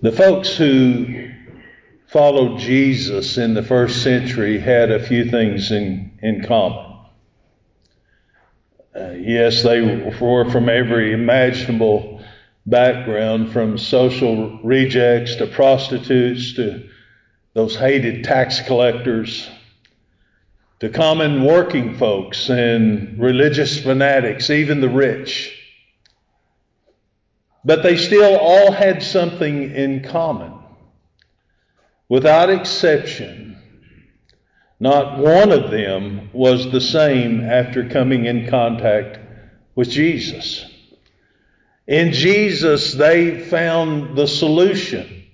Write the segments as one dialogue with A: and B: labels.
A: The folks who followed Jesus in the first century had a few things in common. Yes, they were from every imaginable background, from social rejects to prostitutes to those hated tax collectors, to common working folks and religious fanatics, even the rich. But they still all had something in common. Without exception, not one of them was the same after coming in contact with Jesus. In Jesus, they found the solution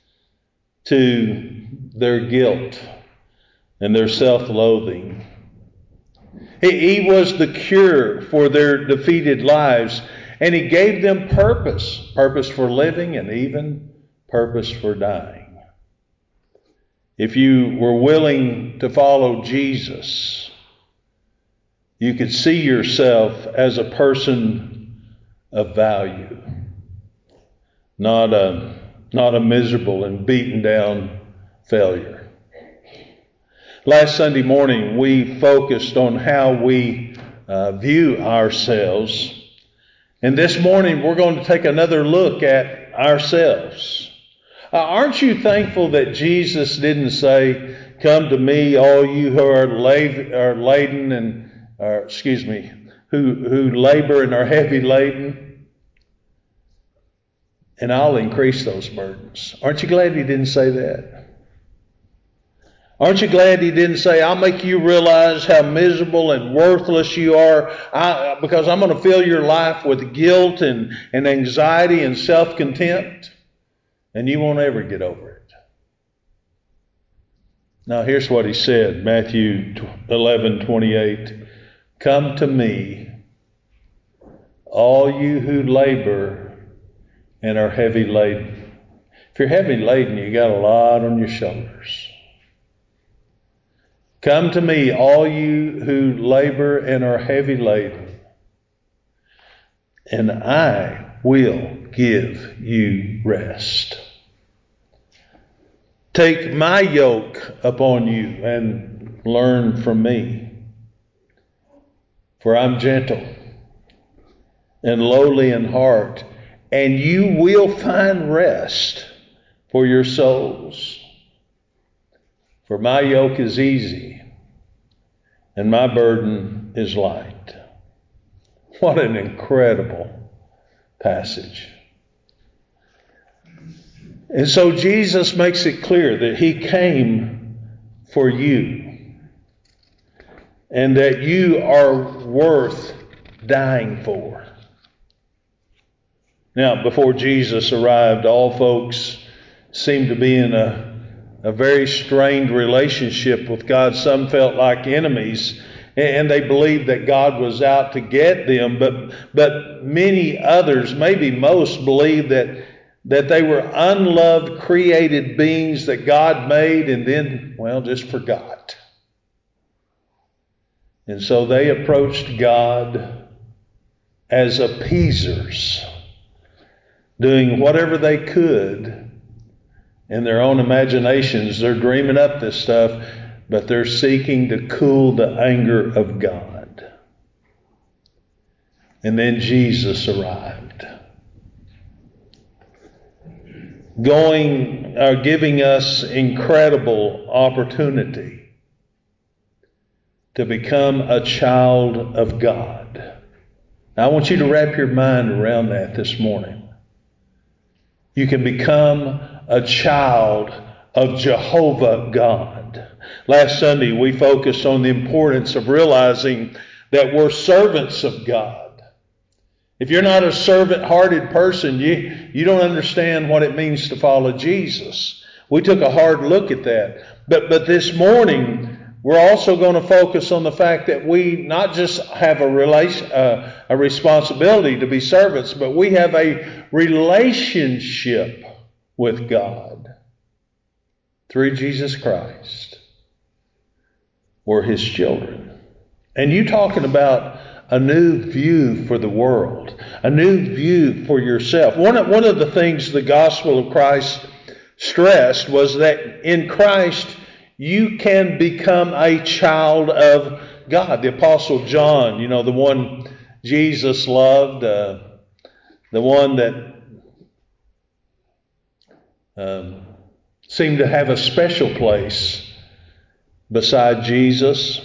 A: to their guilt and their self-loathing. He was the cure for their defeated lives, and He gave them purpose for living and even purpose for dying. If you were willing to follow Jesus, you could see yourself as a person of value, not a miserable and beaten down failure. Last Sunday morning, we focused on how we view ourselves. And this morning, we're going to take another look at ourselves. Aren't you thankful that Jesus didn't say, "Come to me, all you who are laden and, who labor and are heavy laden, and I'll increase those burdens"? Aren't you glad He didn't say that? Aren't you glad He didn't say, "I'll make you realize how miserable and worthless you are, because I'm going to fill your life with guilt and anxiety and self-contempt, and you won't ever get over it"? Now here's what He said, Matthew 11:28. "Come to me, all you who labor and are heavy laden." If you're heavy laden, you got a lot on your shoulders. "Come to me, all you who labor and are heavy laden, and I will give you rest. Take my yoke upon you and learn from me. For I'm gentle and lowly in heart, and you will find rest for your souls. For my yoke is easy and my burden is light." What an incredible passage. And so Jesus makes it clear that He came for you and that you are worth dying for. Now, before Jesus arrived, all folks seemed to be in a very strained relationship with God. Some felt like enemies, and they believed that God was out to get them. But many others, maybe most, believed that they were unloved, created beings that God made and then, just forgot. And so they approached God as appeasers, doing whatever they could in their own imaginations. They're dreaming up this stuff, but they're seeking to cool the anger of God. And then Jesus arrived, giving us incredible opportunity to become a child of God. Now, I want you to wrap your mind around that this morning. You can become a child of Jehovah God. Last Sunday, we focused on the importance of realizing that we're servants of God. If you're not a servant-hearted person, you don't understand what it means to follow Jesus. We took a hard look at that. But this morning, we're also going to focus on the fact that we not just have a responsibility to be servants, but we have a relationship with God through Jesus Christ. We're His children. And you talking about a new view for the world, a new view for yourself. One of the things the gospel of Christ stressed was that in Christ you can become a child of God. The Apostle John, the one Jesus loved, the one that seemed to have a special place beside Jesus.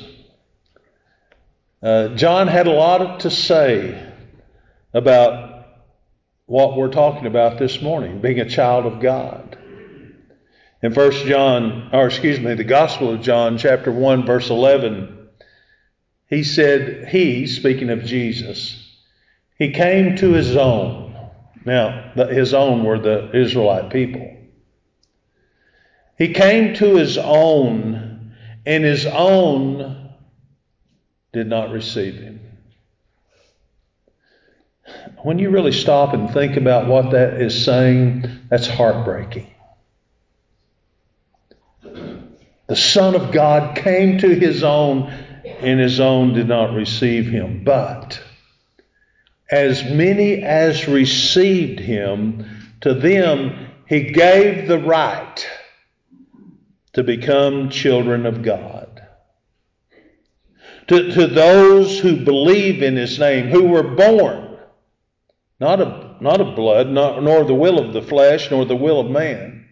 A: John had a lot to say about what we're talking about this morning, being a child of God. In the Gospel of John, chapter 1, verse 11, he said, speaking of Jesus, he came to his own. Now, his own were the Israelite people. He came to his own, and his own did not receive him. When you really stop and think about what that is saying, that's heartbreaking. The Son of God came to his own, and his own did not receive him. But as many as received him, to them he gave the right to become children of God. To those who believe in his name, who were born, not of blood, nor the will of the flesh, nor the will of man,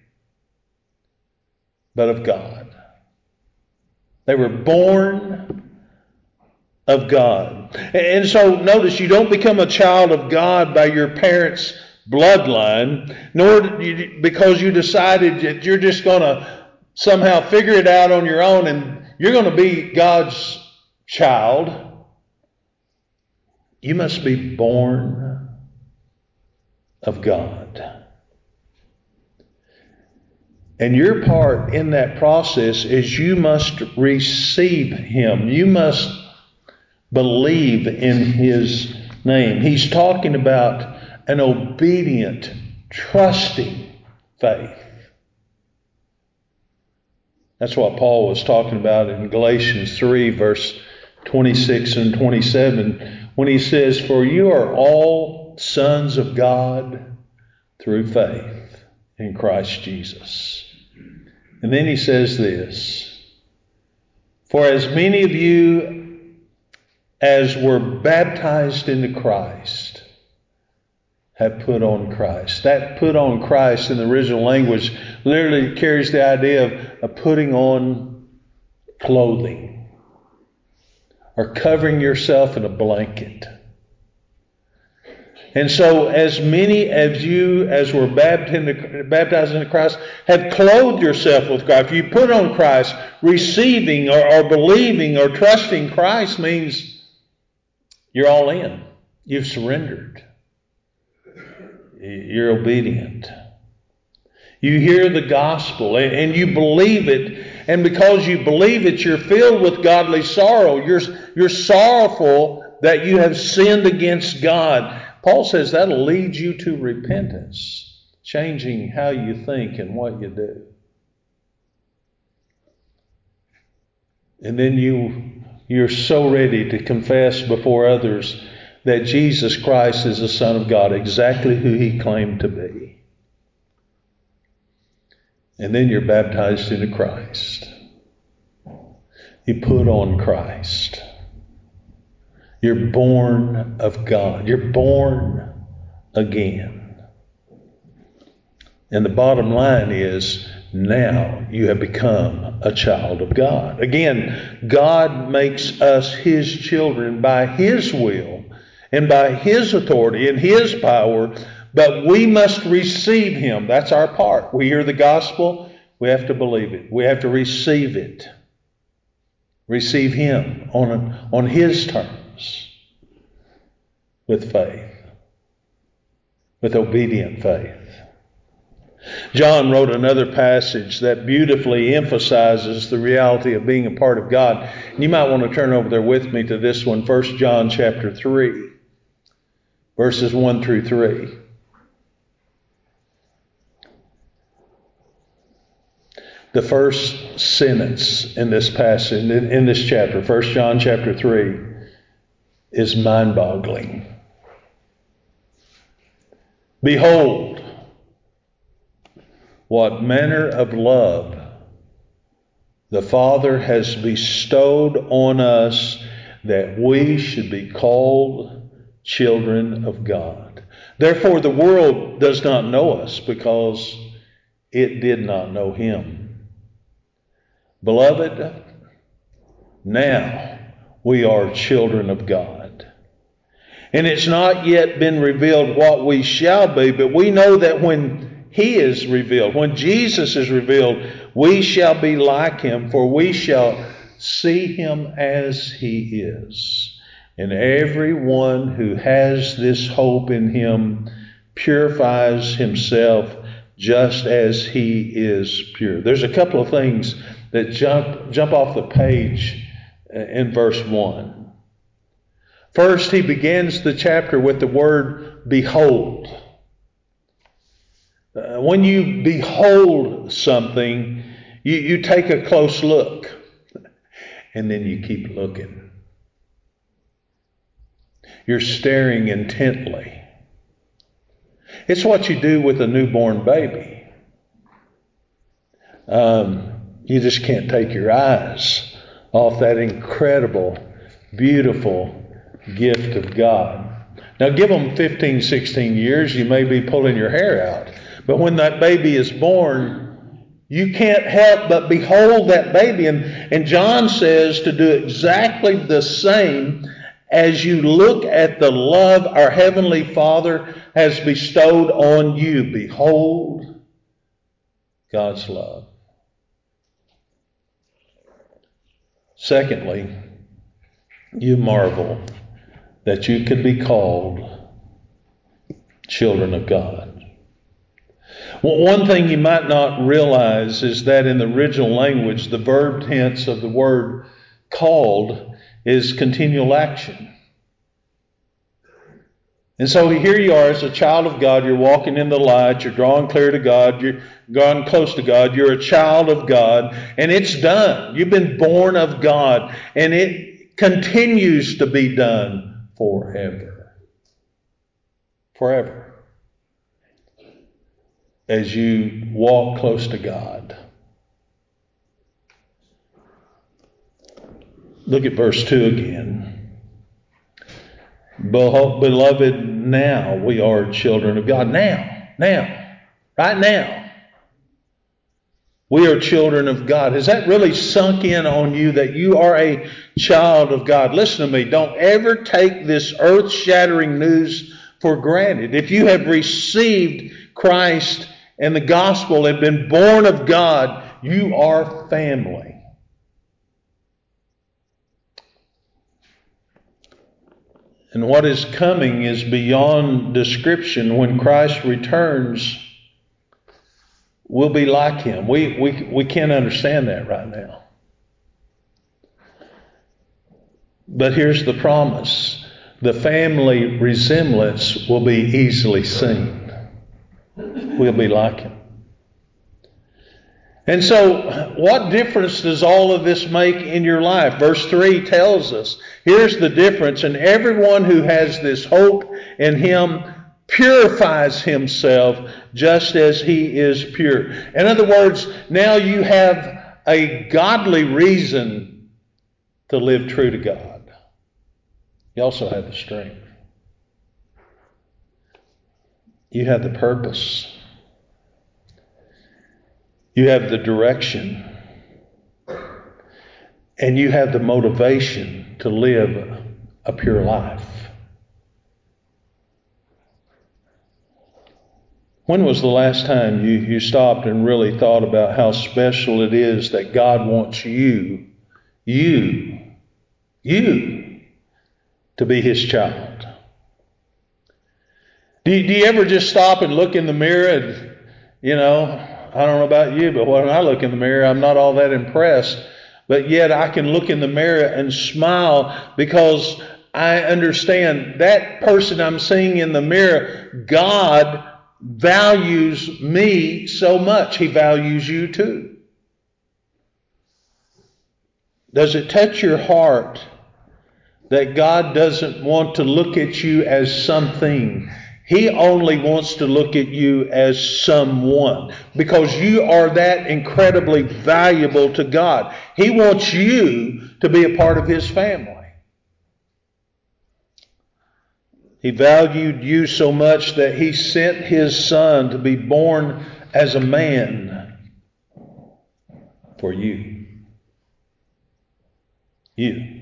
A: but of God. They were born of God. And so notice, you don't become a child of God by your parents' bloodline, nor because you decided that you're just going to somehow figure it out on your own and you're going to be God's child. You must be born of God. And your part in that process is you must receive him. You must believe in his name. He's talking about an obedient, trusting faith. That's what Paul was talking about in Galatians 3, verse 26 and 27, when he says, "For you are all sons of God through faith in Christ Jesus." And then he says this, "For as many of you as were baptized into Christ have put on Christ." That "put on Christ" in the original language literally carries the idea of putting on clothing or covering yourself in a blanket. And so as many of you as were baptized into Christ have clothed yourself with Christ. If you put on Christ, receiving or believing or trusting Christ means you're all in. You've surrendered. You're obedient. You hear the gospel and you believe it. And because you believe it, you're filled with godly sorrow. You're sorrowful that you have sinned against God. Paul says that'll lead you to repentance, changing how you think and what you do. And then you're so ready to confess before others that Jesus Christ is the Son of God, exactly who he claimed to be. And then you're baptized into Christ. You put on Christ. You're born of God. You're born again. And the bottom line is, now you have become a child of God. Again, God makes us his children by his will and by his authority and his power, but we must receive him. That's our part. We hear the gospel, we have to believe it. We have to receive it. Receive him on his terms, with faith, with obedient faith. John wrote another passage that beautifully emphasizes the reality of being a part of God. You might want to turn over there with me to this one, 1 John chapter 3, verses 1 through 3. The first sentence in this passage, in this chapter, 1 John chapter 3, is mind-boggling. Behold, what manner of love the Father has bestowed on us, that we should be called children of God. Therefore, the world does not know us, because it did not know him. Beloved, now we are children of God. And it's not yet been revealed what we shall be, but we know that when he is revealed, when Jesus is revealed, we shall be like him, for we shall see him as he is. And everyone who has this hope in him purifies himself just as he is pure. There's a couple of things that jump off the page in verse 1. First, he begins the chapter with the word behold. When you behold something, you take a close look, and then you keep looking. You're staring intently. It's what you do with a newborn baby. You just can't take your eyes off that incredible, beautiful gift of God. Now give them 15, 16 years, you may be pulling your hair out. But when that baby is born, you can't help but behold that baby. And John says to do exactly the same as you look at the love our Heavenly Father has bestowed on you. Behold God's love. Secondly, you marvel that you could be called children of God. Well, one thing you might not realize is that in the original language, the verb tense of the word called is continual action. And so here you are as a child of God, you're walking in the light, you're drawing clear to God, you're gone close to God, you're a child of God, and it's done. You've been born of God, and it continues to be done forever. Forever. As you walk close to God. Look at verse 2 again. Beloved, now we are children of God. Now, right now. We are children of God. Has that really sunk in on you that you are a child of God? Listen to me. Don't ever take this earth-shattering news for granted. If you have received Christ and the gospel and been born of God, you are family. And what is coming is beyond description. When Christ returns, we'll be like him. We can't understand that right now. But here's the promise. The family resemblance will be easily seen. We'll be like him. And so, what difference does all of this make in your life? Verse 3 tells us, here's the difference. And everyone who has this hope in him purifies himself just as he is pure. In other words, now you have a godly reason to live true to God. You also have the strength. You have the purpose. You have the direction. And you have the motivation to live a pure life. When was the last time you stopped and really thought about how special it is that God wants you to be his child? Do you ever just stop and look in the mirror and, I don't know about you, but when I look in the mirror, I'm not all that impressed. But yet I can look in the mirror and smile because I understand that person I'm seeing in the mirror, God values me so much. He values you too. Does it touch your heart that God doesn't want to look at you as something. He only wants to look at you as someone, because you are that incredibly valuable to God. He wants you to be a part of His family. He valued you so much that He sent His Son to be born as a man for you. You.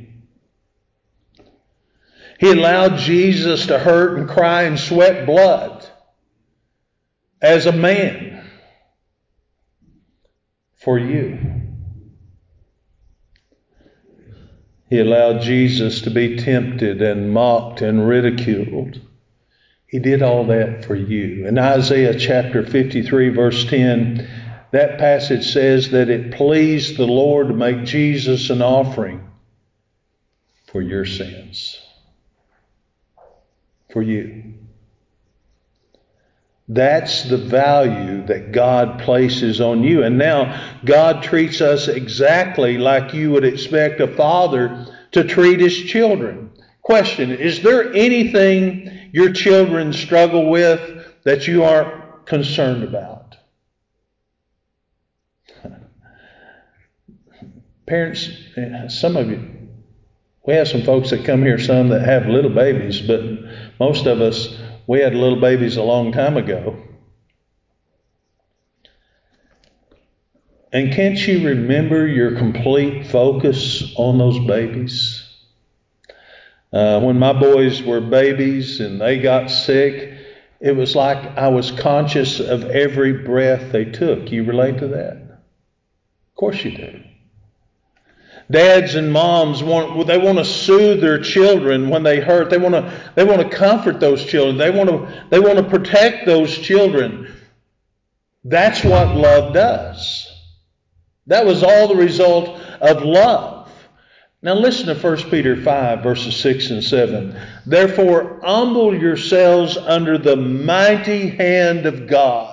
A: He allowed Jesus to hurt and cry and sweat blood as a man for you. He allowed Jesus to be tempted and mocked and ridiculed. He did all that for you. In Isaiah chapter 53, verse 10, that passage says that it pleased the Lord to make Jesus an offering for your sins. For you. That's the value that God places on you. And now God treats us exactly like you would expect a father to treat his children. Question, is there anything your children struggle with that you aren't concerned about? Parents, some of you, we have some folks that come here, some that have little babies, but most of us, we had little babies a long time ago. And can't you remember your complete focus on those babies? When my boys were babies and they got sick, it was like I was conscious of every breath they took. You relate to that? Of course you do. Dads and moms want to soothe their children when they hurt. They want to comfort those children. They want to protect those children. That's what love does. That was all the result of love. Now listen to 1 Peter 5, verses 6 and 7. Therefore, humble yourselves under the mighty hand of God,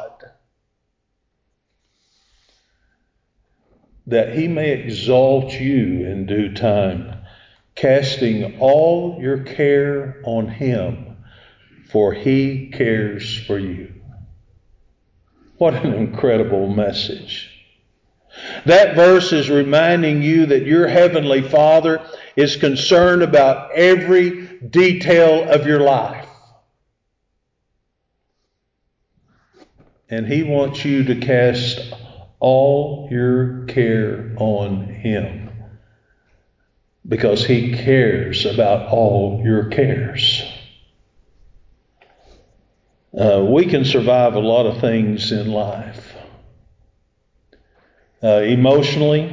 A: that He may exalt you in due time, casting all your care on Him, for He cares for you. What an incredible message. That verse is reminding you that your Heavenly Father is concerned about every detail of your life. And He wants you to cast all your care on Him, because He cares about all your cares. We can survive a lot of things in life. Emotionally,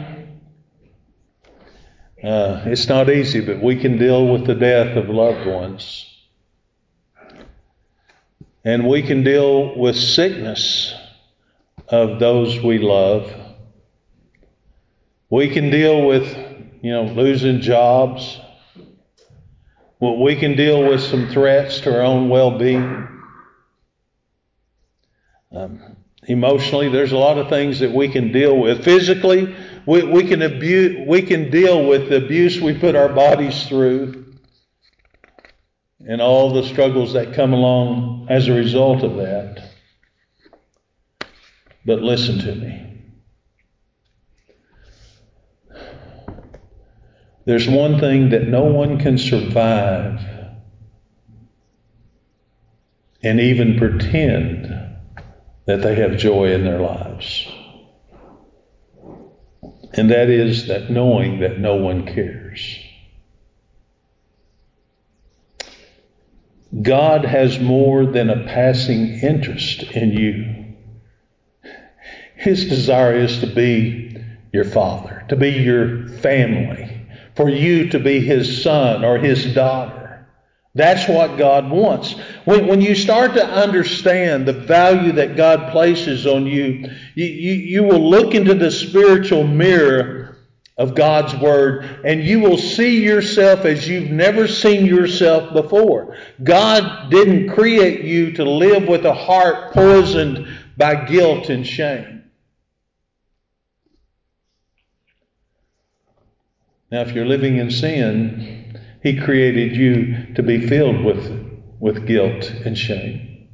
A: it's not easy, but we can deal with the death of loved ones. And we can deal with sickness of those we love. We can deal with, losing jobs. Well, we can deal with some threats to our own well-being. Emotionally, there's a lot of things that we can deal with. Physically, we can deal with the abuse we put our bodies through and all the struggles that come along as a result of that. But listen to me. There's one thing that no one can survive and even pretend that they have joy in their lives. And that is that knowing that no one cares. God has more than a passing interest in you. His desire is to be your father, to be your family, for you to be His son or His daughter. That's what God wants. When you start to understand the value that God places on you, you will look into the spiritual mirror of God's Word, and you will see yourself as you've never seen yourself before. God didn't create you to live with a heart poisoned by guilt and shame. Now, if you're living in sin, He created you to be filled with guilt and shame.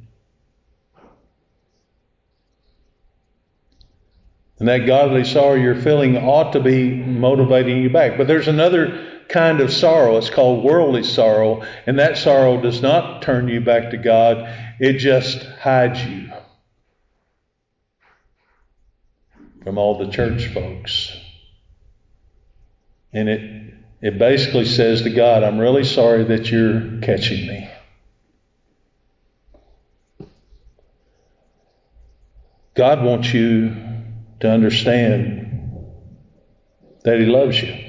A: And that godly sorrow you're feeling ought to be motivating you back. But there's another kind of sorrow. It's called worldly sorrow. And that sorrow does not turn you back to God. It just hides you from all the church folks. And it basically says to God, I'm really sorry that you're catching me. God wants you to understand that He loves you.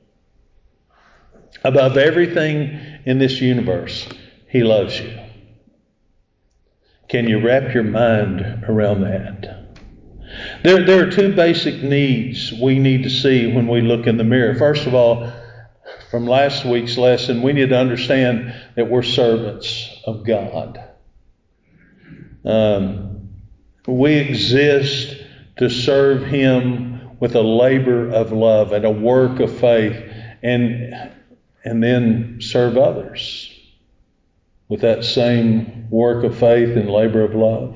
A: Above everything in this universe, He loves you. Can you wrap your mind around that? There are two basic needs we need to see when we look in the mirror. First of all, from last week's lesson, we need to understand that we're servants of God. We exist to serve Him with a labor of love and a work of faith, and then serve others with that same work of faith and labor of love.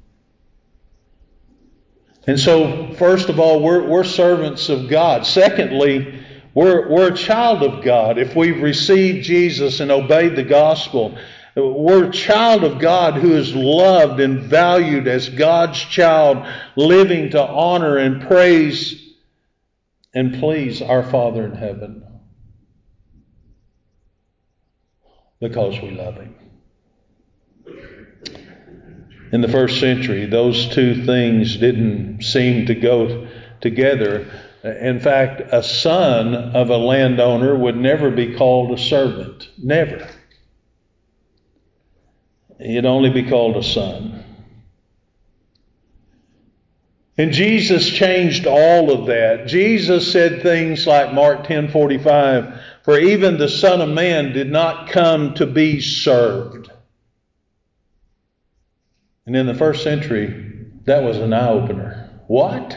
A: And so, first of all, we're servants of God. Secondly, we're a child of God. If we've received Jesus and obeyed the gospel, we're a child of God who is loved and valued as God's child, living to honor and praise and please our Father in heaven because we love Him. In the first century, those two things didn't seem to go together. In fact, a son of a landowner would never be called a servant. Never. He'd only be called a son. And Jesus changed all of that. Jesus said things like Mark 10:45, "For even the Son of Man did not come to be served." And in the first century, that was an eye-opener. What?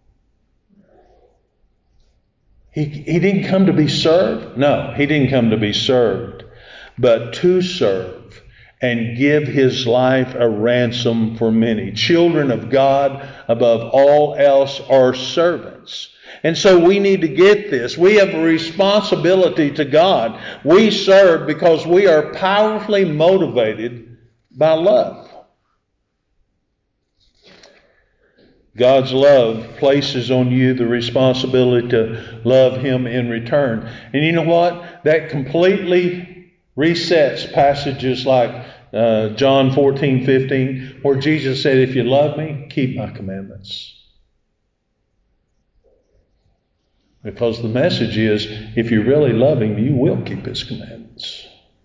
A: He didn't come to be served? No, He didn't come to be served, but to serve and give His life a ransom for many. Children of God, above all else, are servants. And so we need to get this. We have a responsibility to God. We serve because we are powerfully motivated by love. God's love places on you the responsibility to love Him in return. And you know what? That completely resets passages like John 14:15, where Jesus said, "If you love me, keep my commandments." Because the message is, if you really love Him, you will keep His commandments.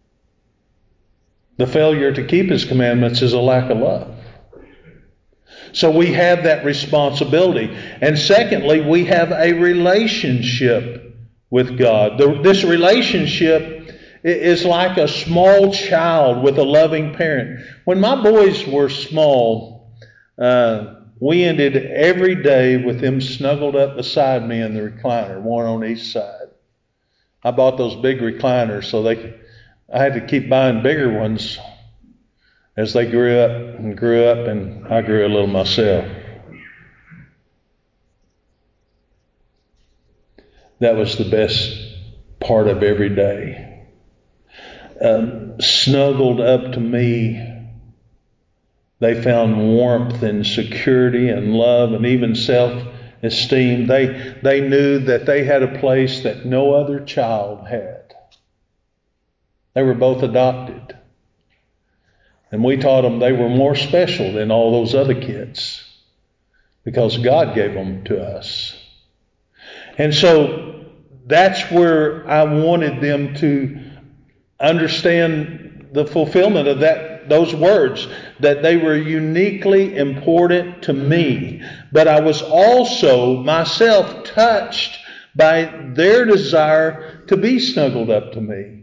A: The failure to keep His commandments is a lack of love. So we have that responsibility. And secondly, we have a relationship with God. This relationship is like a small child with a loving parent. When my boys were small, we ended every day with them snuggled up beside me in the recliner, one on each side. I bought those big recliners so I had to keep buying bigger ones as they grew up, and I grew a little myself. That was the best part of every day. Snuggled up to me, they found warmth and security and love and even self-esteem. They knew that they had a place that no other child had. They were both adopted. And we taught them they were more special than all those other kids because God gave them to us. And so that's where I wanted them to understand the fulfillment of those words, that they were uniquely important to me. But I was also myself touched by their desire to be snuggled up to me.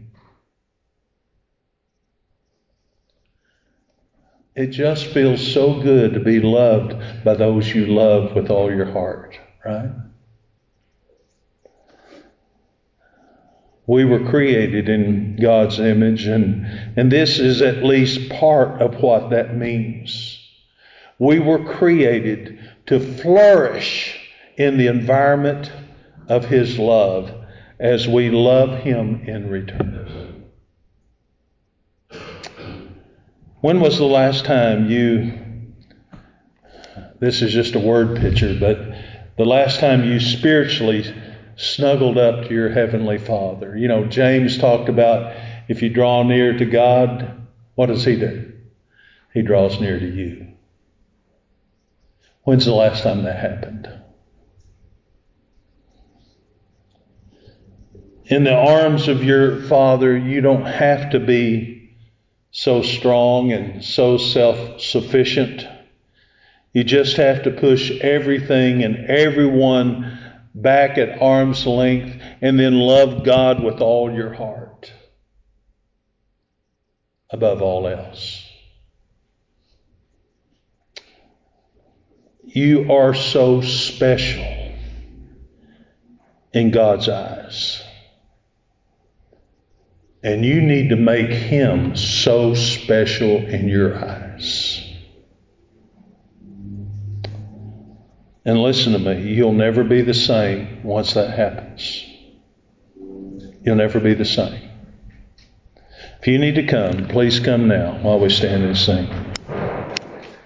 A: It just feels so good to be loved by those you love with all your heart, right? We were created in God's image, and this is at least part of what that means. We were created to flourish in the environment of His love as we love Him in return. When was the last time this is just a word picture, but the last time you spiritually snuggled up to your Heavenly Father? You know, James talked about if you draw near to God, what does He do? He draws near to you. When's the last time that happened? In the arms of your Father, you don't have to be so strong and so self-sufficient. You just have to push everything and everyone back at arm's length and then love God with all your heart above all else. You are so special in God's eyes. And you need to make Him so special in your eyes. And listen to me, you'll never be the same once that happens. You'll never be the same. If you need to come, please come now while we stand and sing.